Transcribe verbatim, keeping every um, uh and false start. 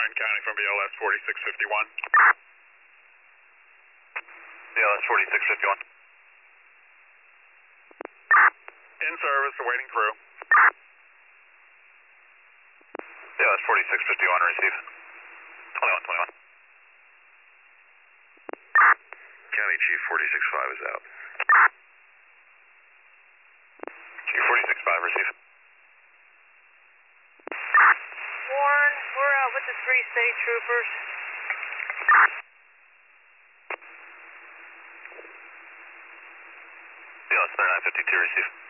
Martin County from B L S forty-six fifty-one. B L S forty-six fifty-one. In service, awaiting crew. B L S forty-six fifty-one, receive. twenty-one twenty-one. County Chief forty-six five is out. Chief forty-six five, receive. Warren, we're out with the three state troopers. B L S thirty-nine fifty-two, receive.